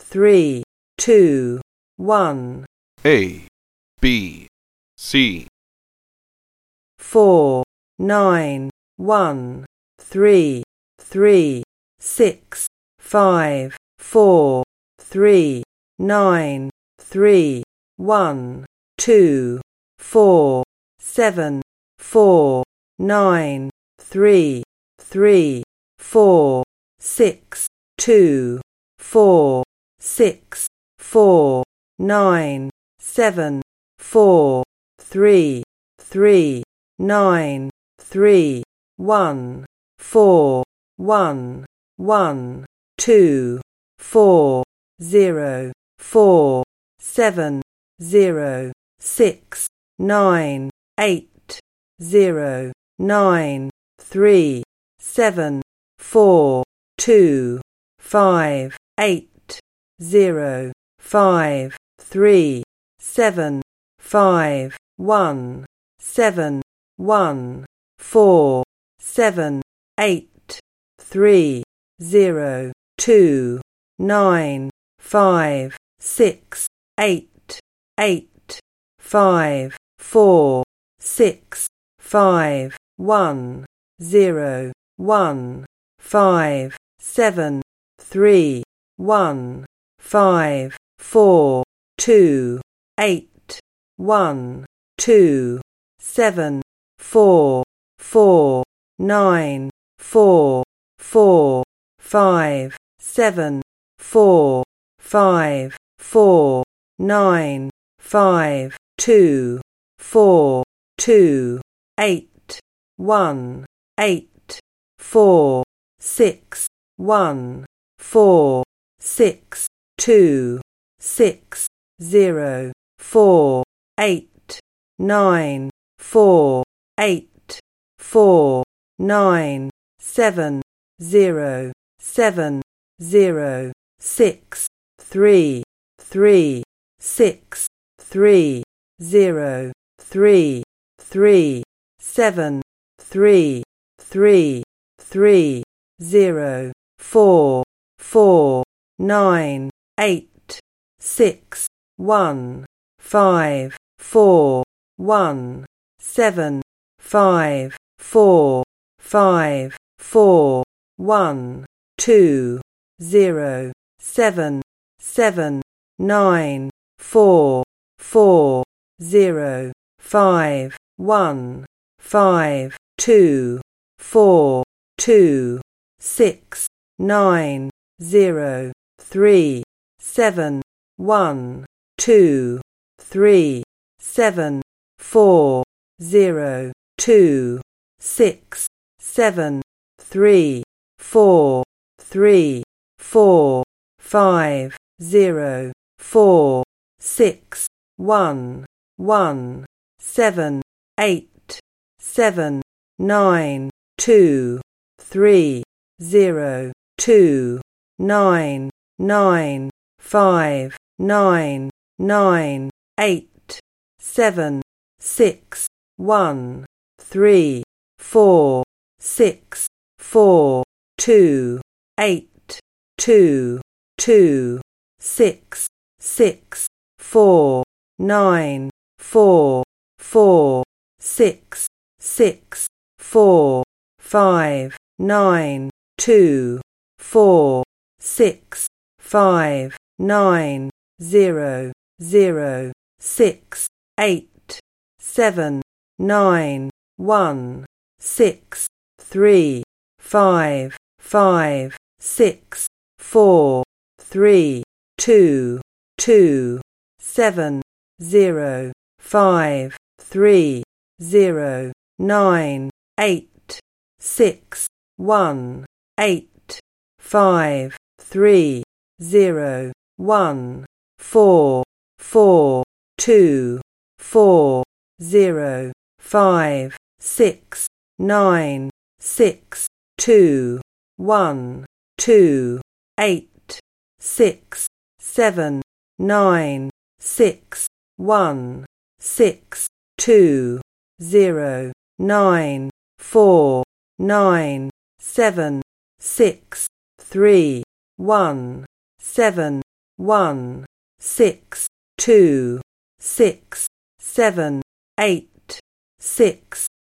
3, 2, 1. A, B, C. 4, 9, 1, 3, 3, 6, 5, 4, 3, 9, 3, 1, 2, 4, 7, 4, 9, 3, 3, 4, 6, 2, 4, 6, 4, 9, 7, 4, 3, 3, 9, 3, 1, 4, 1, 1, 2, 4, 0, 4, 7, 0, 6, 9, 8, 0, 9, 3, 7, 4, 2, 5, 8, 0, 5, 3, 7, 5, 1, 7, 1, 4, 7, 8, 3, 0, 2, 9, 5, 6, 8, 8, 5, 4, 6, 5, 1, 0, 1, 5, 7, 3, 1, 5, 4, 2, 8, 1, 2, 7, 4, 4, 9, 4, 4, 5, 7, 4, 5, 4, 9, 5, 2, 4, 2, 8, 1, 8, 4, 6, 1, 4, 6, 2, 6, 0, 4, 8, 9, 4, 8, 4, 9, 7, 0, 7, 0, 6, 3, 3, 6, 3, 0, 3, 3, 7, 3, 3, 3, 0, 4, 4, 9, 8, 6, 1, 5, 4, 1, 7, 5, 4, 5, 4, 1, 2, 0, 7, 7, 9, 4, 4, 0, 5, 1, 5, 2, 4, 2, 6, 9, 0, 3, 7, 1, 2, 3, 7, 4, 0, 2, 6, 7, 3, 4, 3, 4, 5, 0, 4, 6, 1, 1, 7, 8, 7, 9, 2, 3, 0, 2, 9, 9, 5, 9, 9, 8, 7, 6, 1, 3, 4, 6, 4, 2, 8, 2, 2, 6, 6, 4, 9, 4, 4, 6, 6, 4, 5, 9, 2, 4, 6, 5, 9, 0, 0, 6, 8, 7, 9, 1, 6, 3, 5, 5, 6, 4, 3, 2, 2, 7, 0, 5, 3, 0, 9, 8, 6, 1, 8, 5, 3, 0, 1, 4, 4, 2, 4, 0, 5, 6, 9, 6, 2, 1, 2, 8, 6, 7, 9, 6, 1, 6, 2, 0, 9, 4, 9, 7, 6, 3, 1, 7, 1, 6, 2, 6, 7, 8, 6,